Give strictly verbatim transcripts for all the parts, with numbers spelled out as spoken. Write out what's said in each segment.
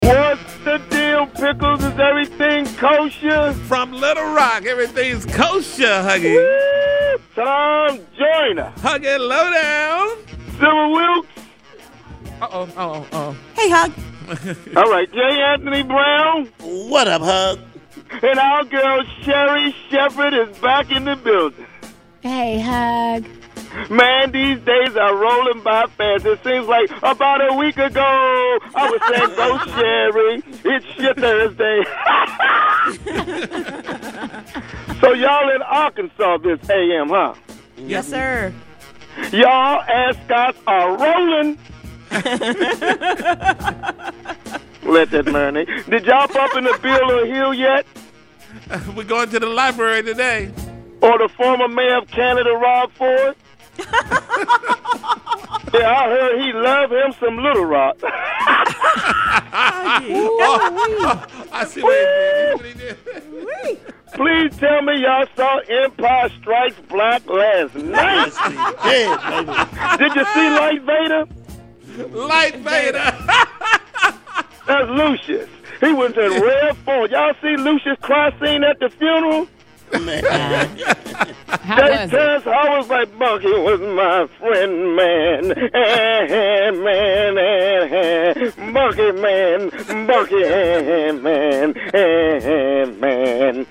What's the deal, Pickles? Is everything kosher? From Little Rock, everything's kosher, Huggy. Woo! Tom Joyner. Huggy Lowdown. Cyril Wilkes. Uh-oh, uh-oh, uh-oh. Hey, Hug. All right, J. Anthony Brown. What up, Hug? And our girl Sherry Shepherd is back in the building. Hey, Hug. Man, these days are rolling by fast. It seems like about a week ago, I was saying, go Sherry, it's your Thursday. So y'all in Arkansas this A M, huh? Yes, sir. Y'all ascots are rolling. Let that marinate. Did y'all bump into Bill or Hill yet? We're going to the library today. Or the former mayor of Canada, Rob Ford? Yeah, I heard he loved him some Little Rock. oh, oh, I see what he did. Please tell me y'all saw Empire Strikes Black last night. Yeah, baby. Did you see Light Vader? Light Vader. That's Lucius. He was in rare form. Y'all see Lucius' cry scene at the funeral? Man. How They was test, I was like, Bunky was my friend, man. And man, and Bunky, man. Bunky, and man, and man.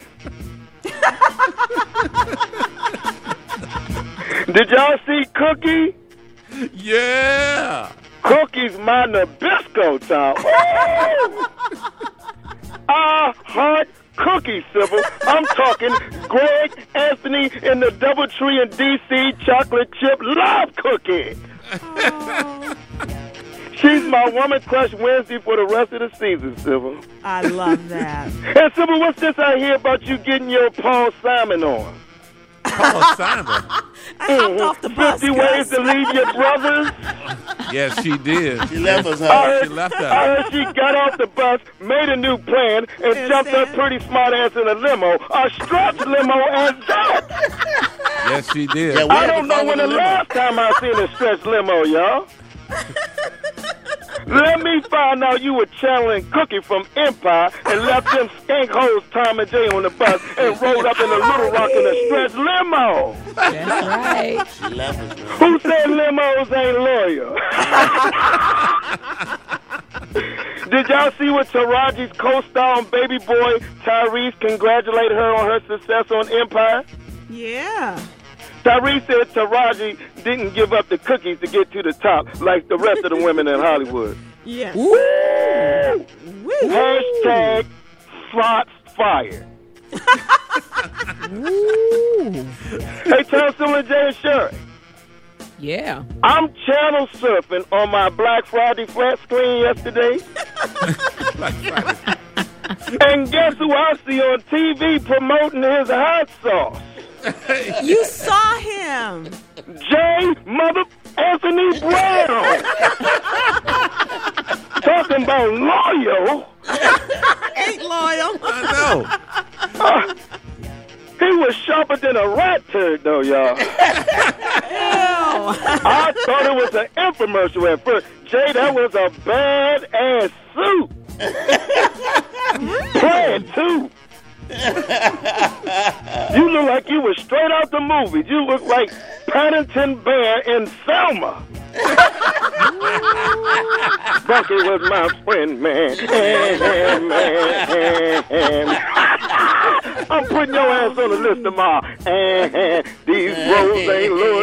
Did y'all see Cookie? Yeah. Cookie's my Nabisco top. I heart Cookie, Sybil. I'm talking Greg Anthony in the Doubletree in D C chocolate chip love cookie. Oh, She's my woman crush Wednesday for the rest of the season, Sybil. I love that. And Sybil, what's this I hear about you getting your Paul Simon on? Paul Simon. I hopped off the bus. fifty ways to leave your brothers. Yes, she did. She left us, I Hug. heard, She left us. I heard she got off the bus, made a new plan, and And jumped her said- pretty smart ass in a limo. A stretch limo at that. Yes, she did. Yeah, we I had don't to know follow when the the limo. last time I seen a stretch limo, y'all. Let me find out you were channeling Cookie from Empire and left them skank hoes Tom and Jay on the bus and rolled up in a Little Rock in a stretch limo. That's right. She left us, man. Who said limos ain't loyal? Did y'all see what Taraji's co-star on Baby Boy, Tyrese, congratulated her on her success on Empire? Yeah. Tyrese said Taraji didn't give up the cookies to get to the top like the rest of the women in Hollywood. Yes. Woo! Woo. Hashtag Fox Fire. Ooh. Hey, tell someone Jay and Sherry. Yeah. I'm channel surfing on my Black Friday flat screen yesterday. And guess who I see on T V promoting his hot sauce? You saw him. J. Mother Anthony Brown. Talking about loyal. Ain't loyal. I know. Uh, he was sharper than a rat turd, though, y'all. Ew. I thought it was an infomercial at first. Jay, that was a bad-ass suit. Plaid, too. You look like you were straight out the movie. You look like Paddington Bear in Selma. Bucky was my friend, man. man, man, man. I'm putting your ass on the list tomorrow. And these rolls ain't loyal.